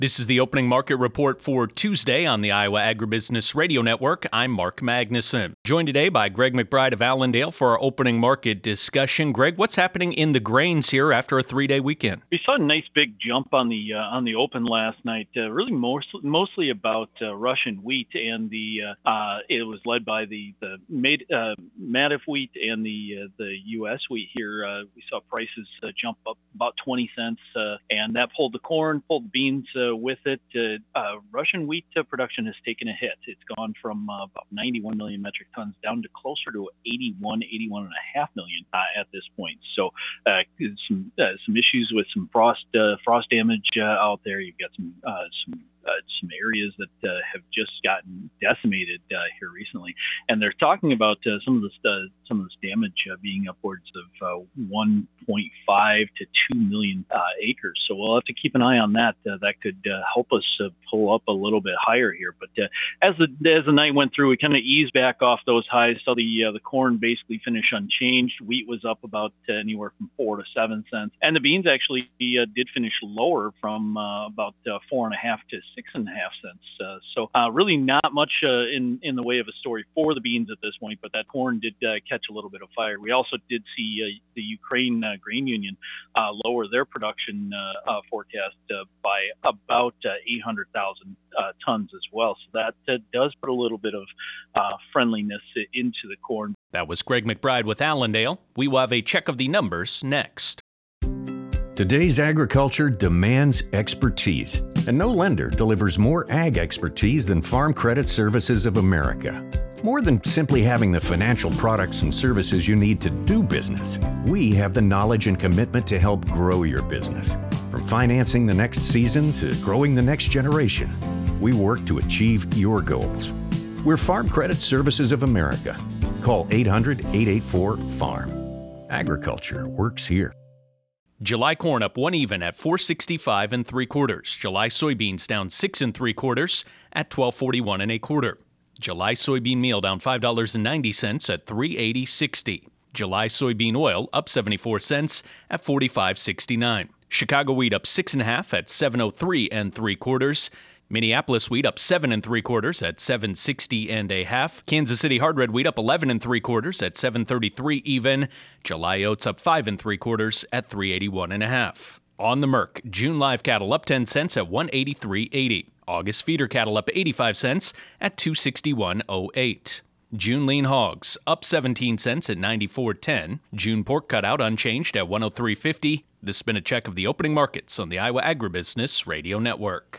This is the opening market report for Tuesday on the Iowa Agribusiness Radio Network. I'm Mark Magnuson. Joined today by Greg McBride of Allendale for our opening market discussion. Greg, what's happening in the grains here after a 3-day weekend? We saw a nice big jump on the open last night. Really mostly about Russian wheat, and it was led by the Matif wheat and the U.S. wheat here. We saw prices jump up about 20 cents, and that pulled the corn, pulled the beans with it. Russian wheat production has taken a hit. It's gone from about 91 million metric tons down to closer to 81.5 million at this point. So some issues with some frost damage out there. You've got some areas that have just gotten decimated here recently, and they're talking about some of this damage being upwards of 1.5 to 2 million acres. So we'll have to keep an eye on that. That could help us pull up a little bit higher here. But as the night went through, we kind of eased back off those highs. So the corn basically finished unchanged. Wheat was up about anywhere from 4 to 7 cents, and the beans actually did finish lower from about 4.5 to 6.5 cents. So really not much in the way of a story for the beans at this point, but that corn did catch a little bit of fire. We also did see the Ukraine Grain Union lower their production forecast by about 800,000 tons as well. So that does put a little bit of friendliness into the corn. That was Greg McBride with Allendale. We will have a check of the numbers next. Today's agriculture demands expertise, and no lender delivers more ag expertise than Farm Credit Services of America. More than simply having the financial products and services you need to do business, we have the knowledge and commitment to help grow your business. From financing the next season to growing the next generation, we work to achieve your goals. We're Farm Credit Services of America. Call 800-884-FARM. Agriculture works here. July corn up 1 even at 465 3/4. July soybeans down 6 3/4 at 1241 1/4. July soybean meal down $5.90 at 380.60. July soybean oil up 74 cents at 45.69. Chicago wheat up 6 1/2 at 703 3/4. Minneapolis wheat up 7 3/4 at 760 1/2. Kansas City hard red wheat up 11 3/4 at 733 even. July oats up 5 3/4 at 381 1/2. On the Merc, June live cattle up 10 cents at 183.80. August feeder cattle up 85 cents at 261.08. June lean hogs up 17 cents at 94.10. June pork cutout unchanged at 103.50. This has been a check of the opening markets on the Iowa Agribusiness Radio Network.